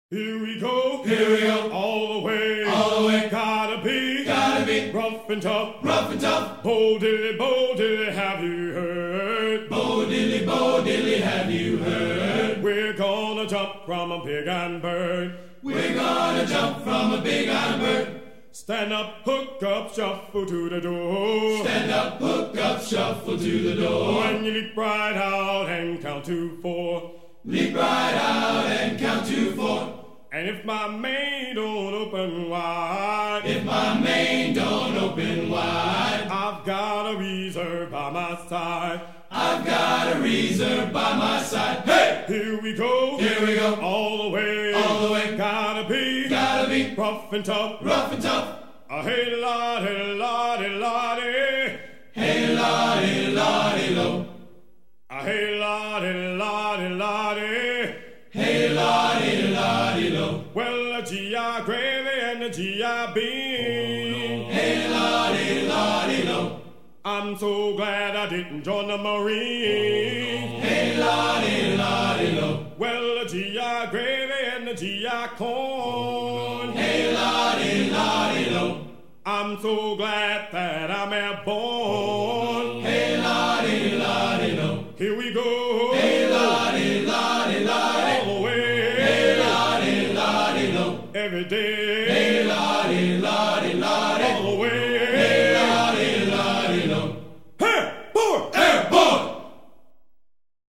Here we go, all the way, gotta be, rough and tough, bo diddly, have you heard? Bo diddly, have you heard? We're gonna jump from a big iron bird. We're gonna jump from a big iron bird. Stand up, hook up, shuffle to the door. Stand up, hook up, shuffle to the door. When you leap right out and count to 4. Leap right out and count to 4. And if my main don't open wide, if my main don't open wide, I've got a reserve by my side. I've got a reserve by my side. Hey! Here we go, all the way, gotta be, rough and tough, hey lottie, lottie, lottie, hey lottie, lottie, lo, hey lottie, lottie, lottie, hey lottie, lottie, lo. Well, the GI gravy and the GI bean. Hey lottie, lottie, lo. I'm so glad I didn't join the Marines. Hey lottie, lottie, lo. Well, the GI gravy and the GI corn. Hey lottie, lottie, lo. I'm so glad that I'm airborne. Hey lottie, lottie, lo. Here we go. Hey lottie, lottie, lottie, all the way. Hey lottie, lottie, lo. Every day.